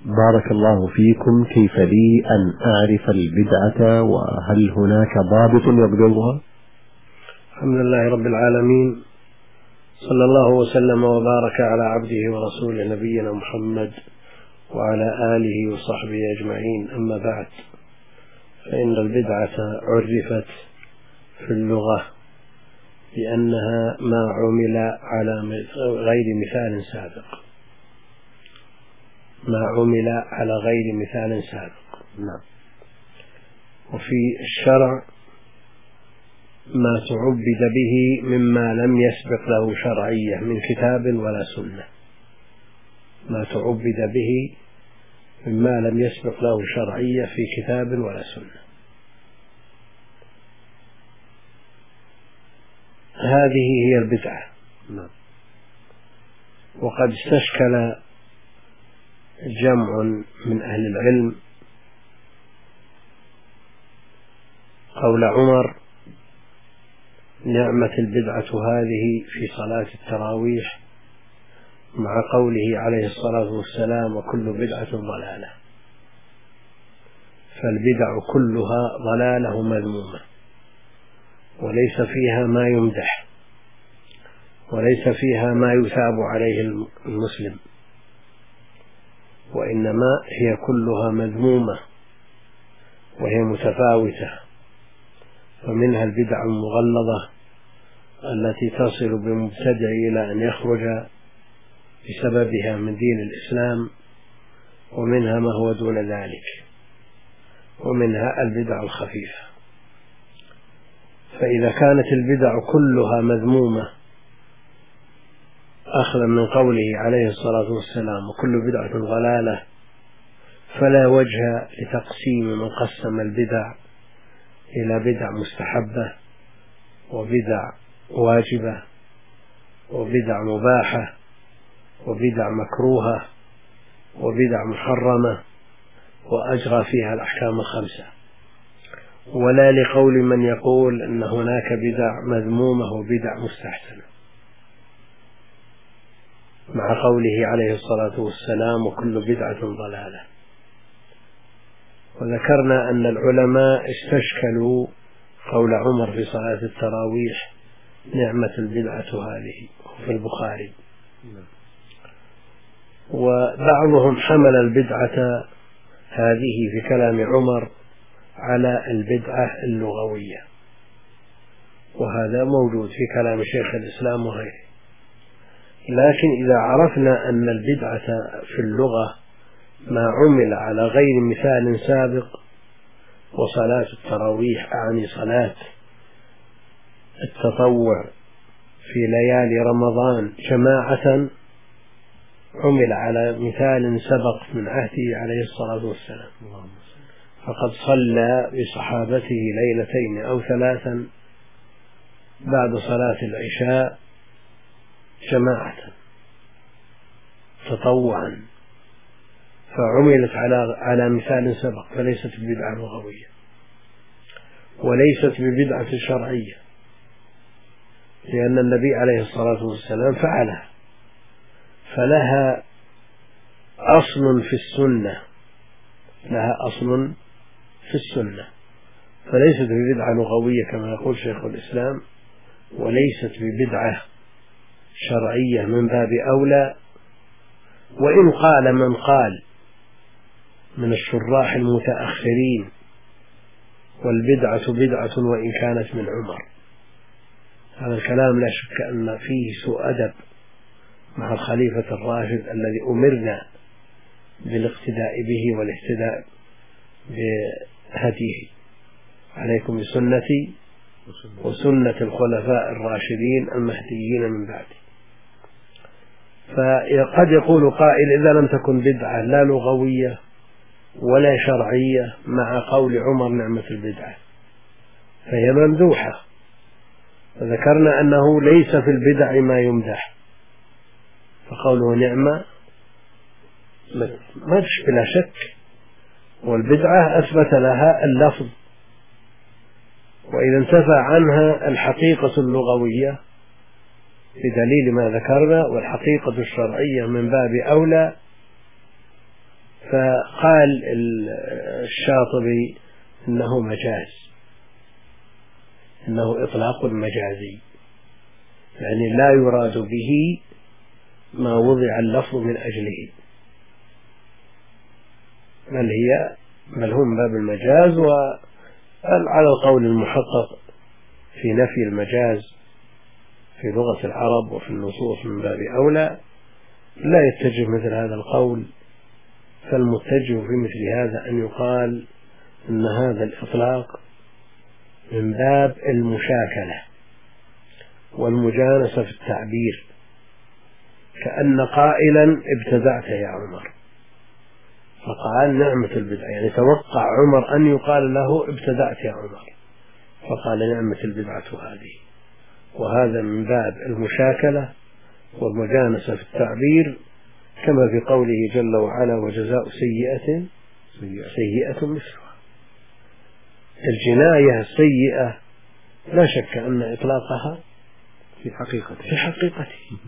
بارك الله فيكم، كيف لي أن أعرف البدعة وهل هناك ضابط يضبطها؟ الحمد لله رب العالمين، صلى الله وسلم وبارك على عبده ورسوله نبينا محمد وعلى آله وصحبه أجمعين. أما بعد، فإن البدعة عرفت في اللغة بأنها ما عمل على غير مثال سابق، نعم. وفي الشرع ما تعبد به مما لم يسبق له شرعية من كتاب ولا سنة، في كتاب ولا سنة. هذه هي البدعة. نعم. وقد استشكل جمع من أهل العلم قول عمر: نعمة البدعة هذه في صلاة التراويح، مع قوله عليه الصلاة والسلام: وكل بدعة ضلالة. فالبدع كلها ضلالة مذمومة، وليس فيها ما يمدح، وليس فيها ما يثاب عليه المسلم، وإنما هي كلها مذمومة وهي متفاوتة. فمنها البدع المغلظة التي تصل بمبتدع إلى أن يخرج بسببها من دين الإسلام، ومنها ما هو دون ذلك، ومنها البدع الخفيفة. فإذا كانت البدع كلها مذمومة، أخذا من قوله عليه الصلاة والسلام: وكل بدعة ضلالة، فلا وجه لتقسيم من قسم البدع إلى بدع مستحبة، وبدع واجبة، وبدع مباحة، وبدع مكروهة، وبدع محرمة، وأجرى فيها الأحكام الخمسة، ولا لقول من يقول أن هناك بدع مذمومة وبدع مستحسنة، مع قوله عليه الصلاة والسلام: وكل بدعة ضلالة. وذكرنا أن العلماء استشكلوا قول عمر في صلاة التراويح: نعمة البدعة هذه، في البخاري. وبعضهم حمل البدعة هذه في كلام عمر على البدعة اللغوية، وهذا موجود في كلام شيخ الإسلام وغيره. لكن إذا عرفنا أن البدعة في اللغة ما عمل على غير مثال سابق، وصلاة التراويح أعني صلاة التطوع في ليالي رمضان جماعة، عمل على مثال سبق من عهده عليه الصلاة والسلام، فقد صلى بصحابته ليلتين أو ثلاثا بعد صلاة العشاء جماعة تطوعا، فعملت على مثال سبق، فليست ببدعة لغوية، وليست ببدعة شرعية، لأن النبي عليه الصلاة والسلام فعلها، فلها أصل في السنة، فليست ببدعة لغوية كما يقول شيخ الإسلام، وليست ببدعة شرعية من باب أولى. وإن قال من قال من الشراح المتأخرين: والبدعة بدعة وإن كانت من عمر، هذا الكلام لا شك أن فيه سوء أدب مع الخليفة الراشد الذي أمرنا بالاقتداء به والاهتداء بهديه: عليكم بسنتي وسنة الخلفاء الراشدين المهديين من بعدي. فقد يقول قائل: إذا لم تكن بدعة لا لغوية ولا شرعية مع قول عمر نعمة البدعة، فهي ممدوحة. فذكرنا أنه ليس في البدع ما يمدح، فقوله نعمة ما بلا شك، والبدعة أثبت لها اللفظ، وإذا انتفى عنها الحقيقة اللغوية بدليل ما ذكرنا، والحقيقة الشرعية من باب أولى، فقال الشاطبي إنه مجاز، إنه إطلاق مجازي، يعني لا يراد به ما وضع اللفظ من أجله، بل هم باب المجاز. وعلى القول المحقق في نفي المجاز في لغة العرب وفي النصوص من باب أولى، لا يتجه مثل هذا القول، فالمتجه في مثل هذا أن يقال أن هذا الإطلاق من باب المشاكلة والمجانسة في التعبير، كأن قائلا ابتدعت يا عمر، فقال نعمة البدعة، يعني توقع عمر أن يقال له ابتدعت يا عمر، فقال نعمة البدعة هذه. وهذا من باب المشاكلة والمجانسة في التعبير، كما في قوله جل وعلا وجزاء سيئة سيئة مثلها. الجناية السيئة لا شك أن إطلاقها في حقيقته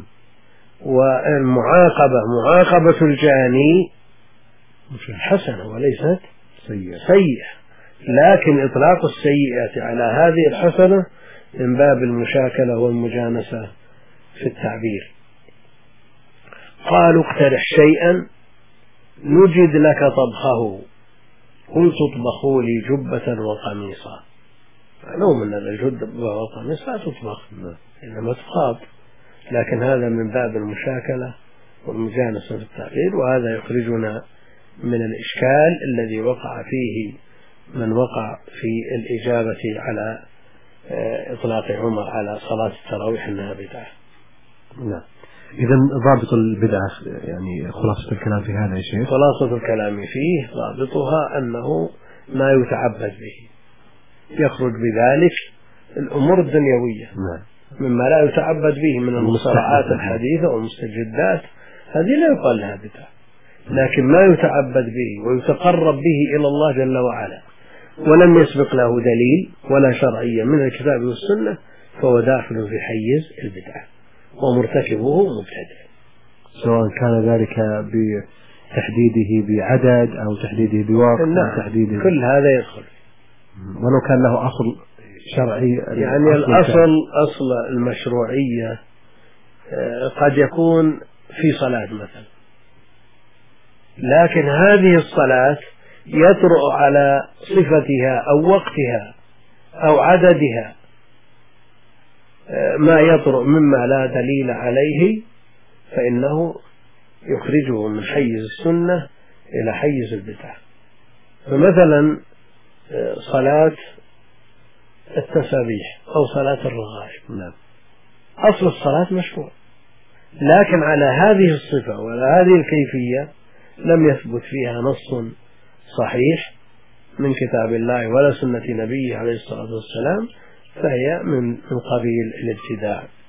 والمعاقبة معاقبة الجاني حسنة وليست سيئة، لكن إطلاق السيئة على هذه الحسنة من باب المشاكلة والمجانسة في التعبير. قالوا اقترح شيئا نجد لك طبخه، قلت اطبخوا لي جبة وقميصا. معلوم أن الجبة والقميص لا تطبخ إنما تخاط، لكن هذا من باب المشاكلة والمجانسة في التعبير، وهذا يخرجنا من الإشكال الذي وقع فيه من وقع في الإجابة على إطلاق عمر على صلاة التراويح أنها بدعة. نعم. إذا ضابط البدعة يعني خلاصة الكلام في هذا يا شيخ؟ خلاصة الكلام فيه ضابطها أنه ما يتعبد به، يخرج بذلك الأمور الدنيوية مما لا يتعبد به من المصطلحات الحديثة والمستجدات، هذه لا يقال لها بدعة، لكن ما يتعبد به ويتقرب به إلى الله جل وعلا ولم يسبق له دليل ولا شرعية من الكتاب والسنة فهو داخل في حيز البدعة ومرتكبه مبتدع، سواء كان ذلك بتحديده بعدد أو تحديده بوقت أو تحديده كل هذا يدخل، ولو كان له أصل شرعي. يعني أصل المشروعية قد يكون في صلاة مثلا، لكن هذه الصلاة يطرأ على صفتها أو وقتها أو عددها ما يطرأ مما لا دليل عليه، فإنه يخرجه من حيز السنة إلى حيز البدعة. فمثلا صلاة التسابيح أو صلاة الرغائب، أصل الصلاة مشروع، لكن على هذه الصفة وعلى هذه الكيفية لم يثبت فيها نص صحيح من كتاب الله ولا سنة نبيه عليه الصلاة والسلام، فهي من قبيل الابتداع.